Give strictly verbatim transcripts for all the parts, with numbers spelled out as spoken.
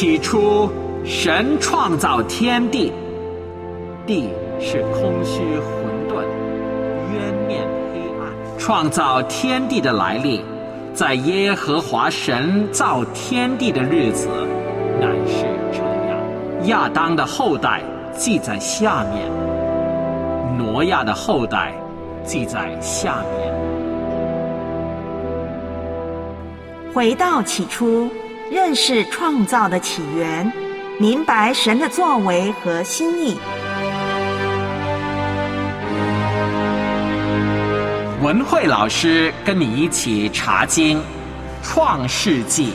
起初，神创造天地，地是空虚混沌，渊面黑暗。创造天地的来历，在耶和华神造天地的日子，乃是这样。亚当的后代记在下面，挪亚的后代记在下面。 回到起初，认识创造的起源，明白神的作为和心意。 文慧老师跟你一起查经《创世纪》。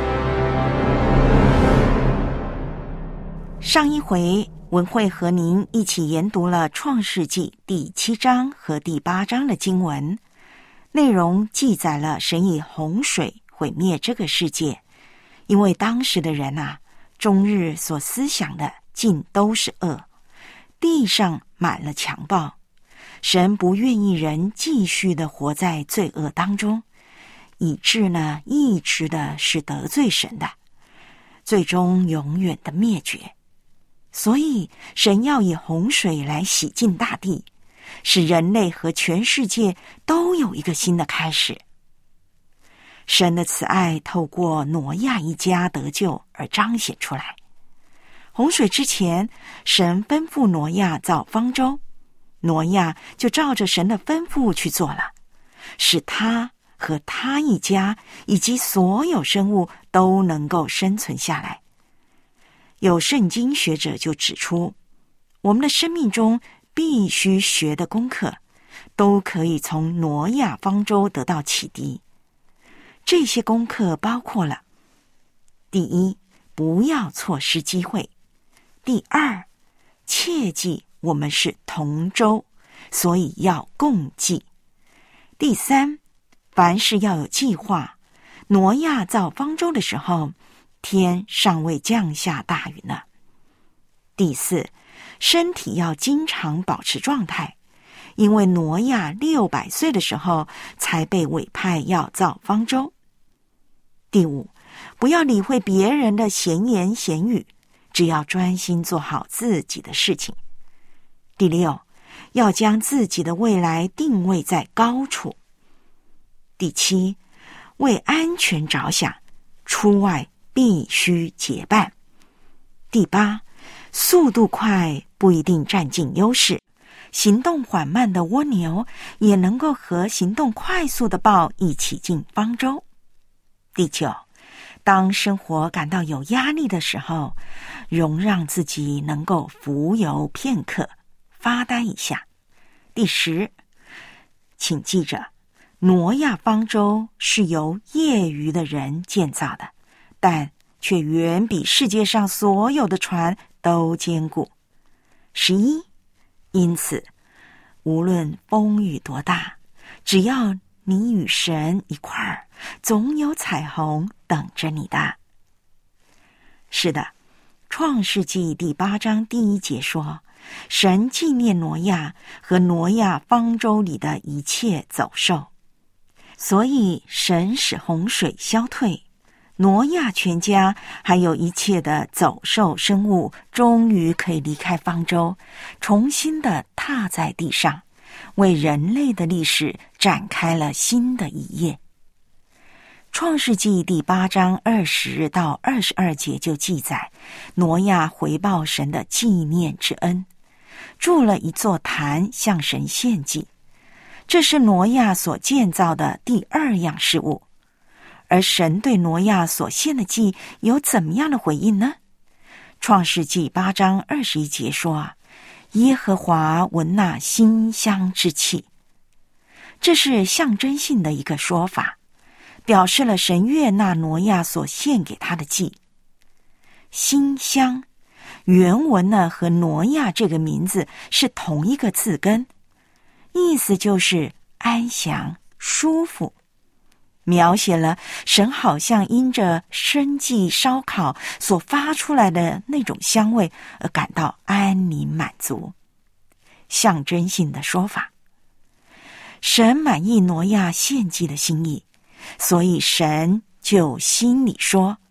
上一回，文慧和您一起研读了《创世纪》第七章和第八章的经文，内容记载了神以洪水毁灭这个世界，因为当时的人啊，终日所思想的尽都是恶，地上满了强暴。神不愿意人继续的活在罪恶当中，以致呢，一直的是得罪神的，最终永远的灭绝。所以神要以洪水来洗净大地，使人类和全世界都有一个新的开始。神的慈爱透过挪亚一家得救而彰显出来。洪水之前，神吩咐挪亚造方舟，挪亚就照着神的吩咐去做了，使他和他一家以及所有生物都能够生存下来。有圣经学者就指出，我们的生命中必须学的功课，都可以从挪亚方舟得到启迪。这些功课包括了：第一，不要错失机会；第二，切记我们是同舟，所以要共济；第三，凡事要有计划。挪亚造方舟的时候，天尚未降下大雨呢。第四，身体要经常保持状态，因为挪亚六百岁的时候才被委派要造方舟。第五，不要理会别人的闲言闲语，只要专心做好自己的事情。第六，要将自己的未来定位在高处。第七，为安全着想，出外必须结伴。第八，速度快不一定占尽优势，行动缓慢的蜗牛也能够和行动快速的豹一起进方舟。第九，当生活感到有压力的时候，容让自己能够浮游片刻，发呆一下。第十，请记着，挪亚方舟是由业余的人建造的，但却远比世界上所有的船都坚固。十一，因此，无论风雨多大，只要你与神一块儿，总有彩虹等着你的。是的，创世纪第八章第一节说，神纪念挪亚和挪亚方舟里的一切走兽，所以神使洪水消退，挪亚全家还有一切的走兽生物终于可以离开方舟，重新的踏在地上，为人类的历史展开了新的一页。创世纪第八章二十到二十二节就记载，挪亚回报神的纪念之恩，筑了一座坛向神献祭，这是挪亚所建造的第二样事物。而神对挪亚所献的祭有怎么样的回应呢？创世纪八章二十一节说，耶和华闻那馨香之气。这是象征性的一个说法，表示了神悦纳挪亚所献给他的祭。馨香原文呢和挪亚这个名字是同一个字根，意思就是安详舒服，描写了神好像因着生祭烧烤所发出来的那种香味而感到安宁满足。象征性的说法，神满意挪亚献祭的心意，所以神就心里说，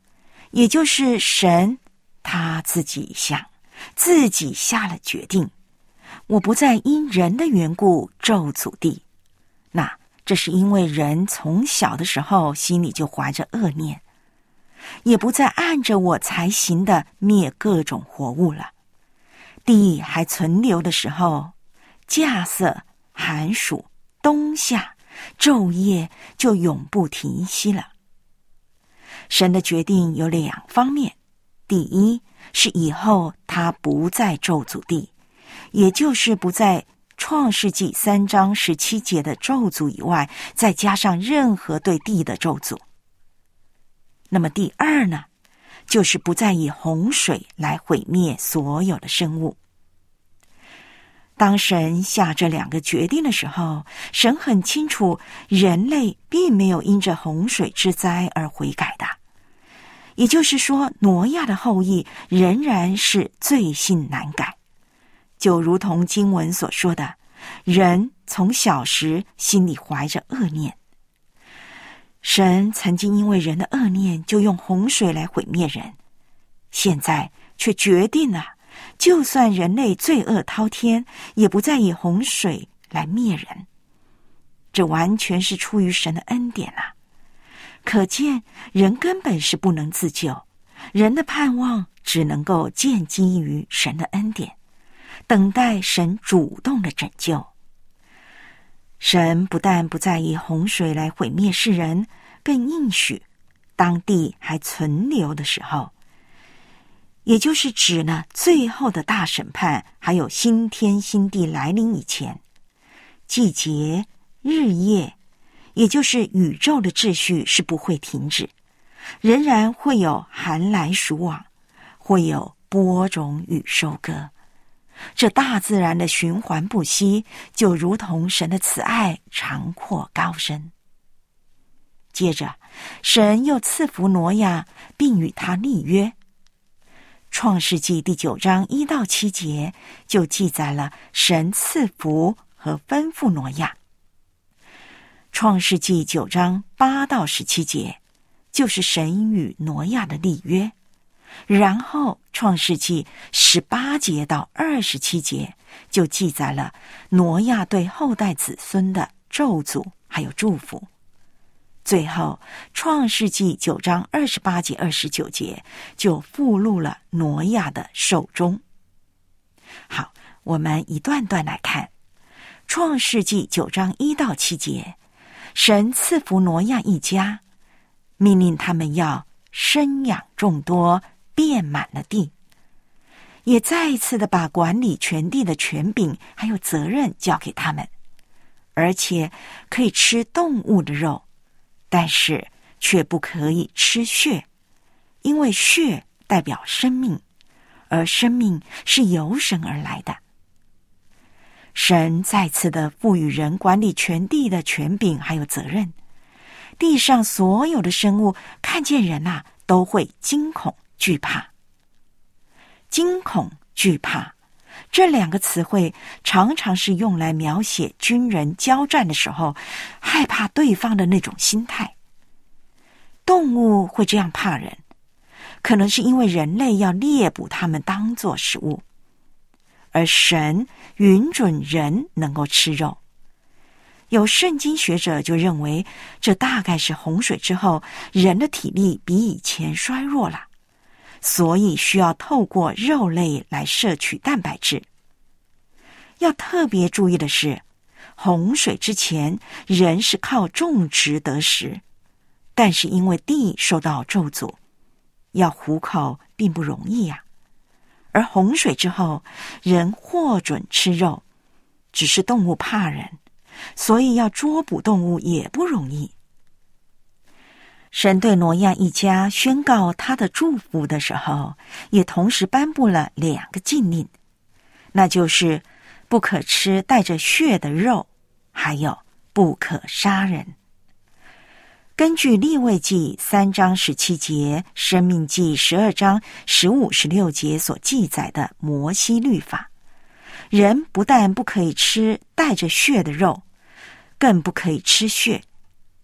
也就是神他自己想，自己下了决定，我不再因人的缘故咒诅地。那这是因为人从小的时候心里就怀着恶念，也不再按着我才行的灭各种活物了。地还存留的时候，稼穑、寒暑、冬夏、昼夜就永不停息了。神的决定有两方面，第一是以后他不再咒诅地，也就是不在创世纪三章十七节的咒诅以外再加上任何对地的咒诅。那么第二呢，就是不再以洪水来毁灭所有的生物。当神下这两个决定的时候，神很清楚人类并没有因着洪水之灾而悔改的，也就是说挪亚的后裔仍然是罪性难改，就如同经文所说的，人从小时心里怀着恶念。神曾经因为人的恶念就用洪水来毁灭人，现在却决定了就算人类罪恶滔天，也不再以洪水来灭人。这完全是出于神的恩典啊！可见人根本是不能自救，人的盼望只能够建基于神的恩典，等待神主动的拯救。神不但不再以洪水来毁灭世人，更应许当地还存留的时候，也就是指呢最后的大审判还有新天新地来临以前，季节、日夜，也就是宇宙的秩序是不会停止，仍然会有寒来暑往，会有播种与收割。这大自然的循环不息，就如同神的慈爱长阔高深。接着神又赐福挪亚，并与他立约。创世纪第九章一到七节就记载了神赐福和吩咐挪亚。创世纪九章八到十七节就是神与挪亚的立约，然后创世纪十八节到二十七节就记载了挪亚对后代子孙的咒诅还有祝福。最后创世纪九章二十八节二十九节就附录了挪亚的寿终。好，我们一段段来看。创世纪九章一到七节，神赐福挪亚一家，命令他们要生养众多，遍满了地，也再一次的把管理全地的权柄还有责任交给他们，而且可以吃动物的肉，但是却不可以吃血，因为血代表生命，而生命是由神而来的。神再次的赋予人管理全地的权柄还有责任，地上所有的生物看见人啊，都会惊恐惧怕。惊恐惧怕这两个词汇常常是用来描写军人交战的时候害怕对方的那种心态。动物会这样怕人，可能是因为人类要猎捕它们当作食物，而神允准人能够吃肉。有圣经学者就认为，这大概是洪水之后人的体力比以前衰弱了，所以需要透过肉类来摄取蛋白质。要特别注意的是，洪水之前人是靠种植得食，但是因为地受到咒诅，要糊口并不容易呀、啊。而洪水之后，人获准吃肉，只是动物怕人，所以要捉捕动物也不容易。神对挪亚一家宣告他的祝福的时候，也同时颁布了两个禁令，那就是不可吃带着血的肉，还有不可杀人。根据利未记三章十七节、申命记十二章十五、十六节所记载的摩西律法，人不但不可以吃带着血的肉，更不可以吃血。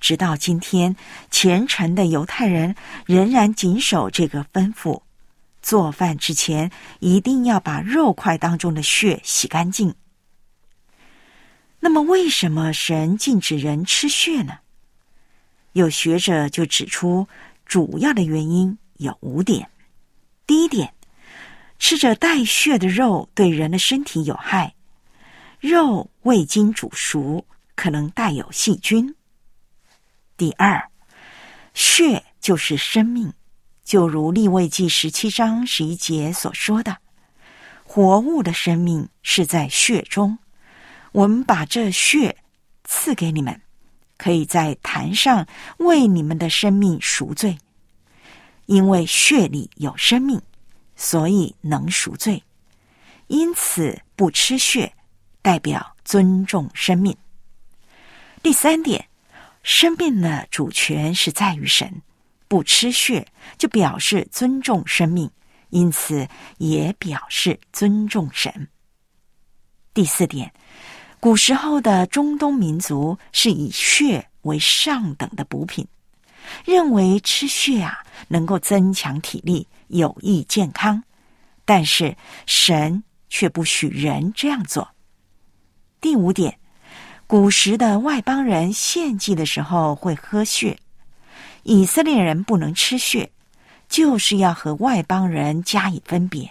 直到今天，虔诚的犹太人仍然谨守这个吩咐：做饭之前一定要把肉块当中的血洗干净。那么为什么神禁止人吃血呢？有学者就指出，主要的原因有五点。第一点，吃着带血的肉对人的身体有害，肉未经煮熟，可能带有细菌。第二，血就是生命，就如利未记十七章十一节所说的，活物的生命是在血中，我们把这血赐给你们，可以在坛上为你们的生命赎罪。因为血里有生命，所以能赎罪。因此不吃血代表尊重生命。第三点，生命的主权是在于神，不吃血就表示尊重生命，因此也表示尊重神。第四点，古时候的中东民族是以血为上等的补品，认为吃血啊能够增强体力，有益健康，但是神却不许人这样做。第五点，古时的外邦人献祭的时候会喝血，以色列人不能吃血，就是要和外邦人加以分别。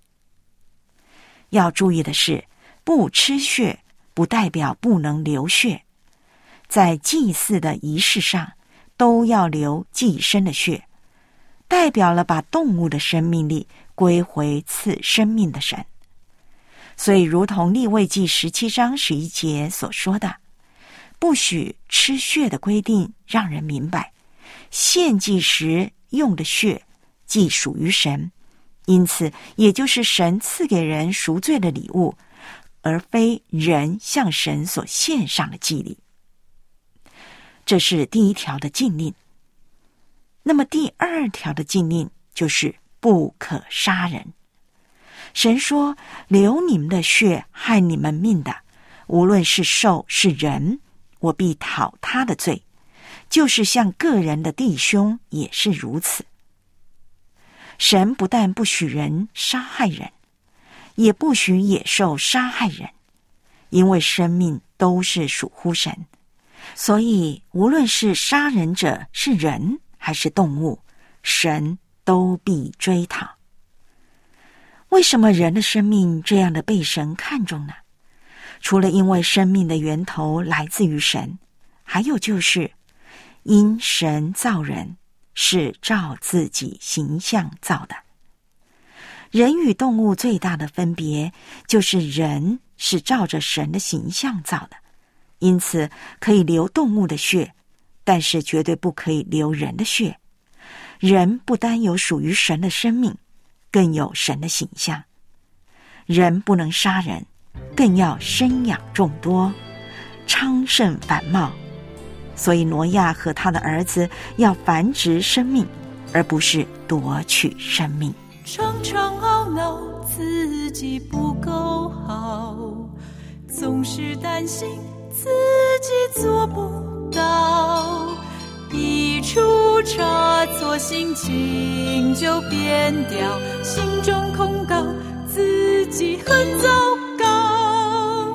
要注意的是，不吃血不代表不能流血，在祭祀的仪式上都要流祭牲的血，代表了把动物的生命力归回赐生命的神。所以如同利未记十七章十一节所说的，不许吃血的规定让人明白，献祭时用的血既属于神，因此也就是神赐给人赎罪的礼物，而非人向神所献上的祭礼。这是第一条的禁令。那么第二条的禁令就是不可杀人。神说，流你们的血害你们命的，无论是兽是人，我必讨他的罪，就是像个人的弟兄也是如此。神不但不许人杀害人，也不许野兽杀害人，因为生命都是属乎神，所以无论是杀人者是人还是动物，神都必追讨。为什么人的生命这样的被神看重呢？除了因为生命的源头来自于神，还有就是因神造人是照自己形象造的。人与动物最大的分别就是人是照着神的形象造的，因此可以流动物的血，但是绝对不可以流人的血。人不单有属于神的生命，更有神的形象。人不能杀人，更要生养众多，昌盛繁茂。所以挪亚和他的儿子要繁殖生命，而不是夺取生命。 常常懊恼自己不够好，总是担心自己做不到，一出差错，心情就变掉，心中控告自己很糟糕。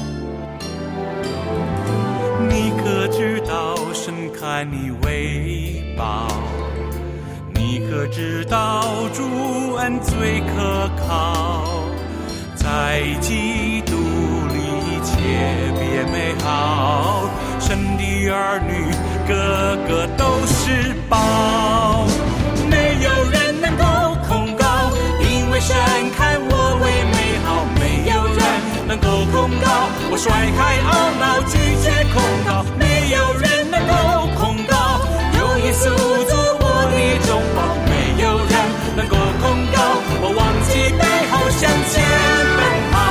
你可知道神看你为宝？你可知道主恩最可靠？在基督里一切变美好，神的儿女个个都是宝。没有人能够控告，因为神看我为美好。没有人能够控告，我甩开懊恼，拒绝控告。没有人能够控告，有耶稣做我的中保。没有人能够控告，我忘记背后向前奔跑。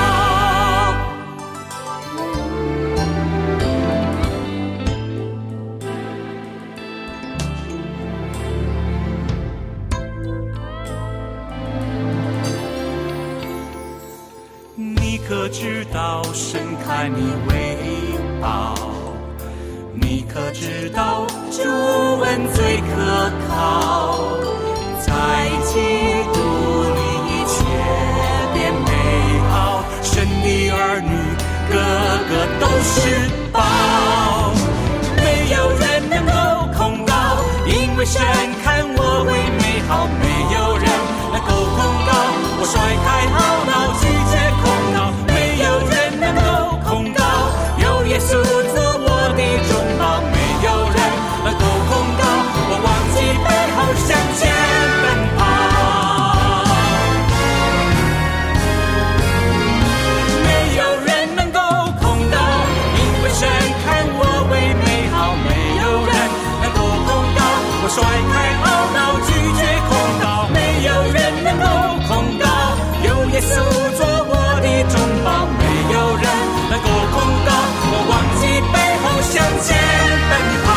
你可知道神看你为宝？ 你可知道主恩最可靠，在基督里一切变美好，神的儿女个个都是宝，没有人能够控告，因为神看我为美好，没有人能够控告，我甩开懊恼，拒绝控告，没有人能够控告，有耶稣做我的中保，没有人能够控告，我忘记背后向前奔跑，没有人能够控告，因为神看我为美好，没有人能够控告，我甩开懊恼，拒绝控告，没有人能够控告，有耶稣做我的中保，没有人能够控告，我忘记背后向前奔跑，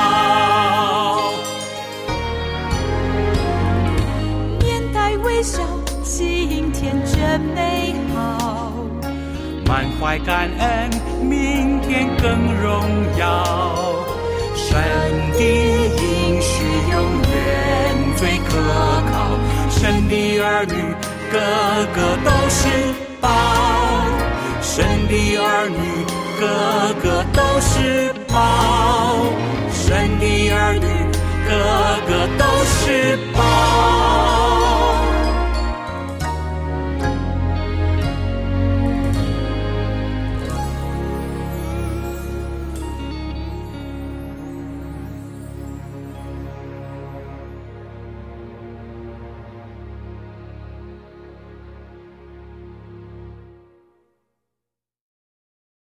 面带微笑，今天真美好， 满怀感恩，明天更荣耀，神的应许永远最可靠，神的儿女个个都是宝，神的儿女个个都是宝，神的儿女个个都是宝。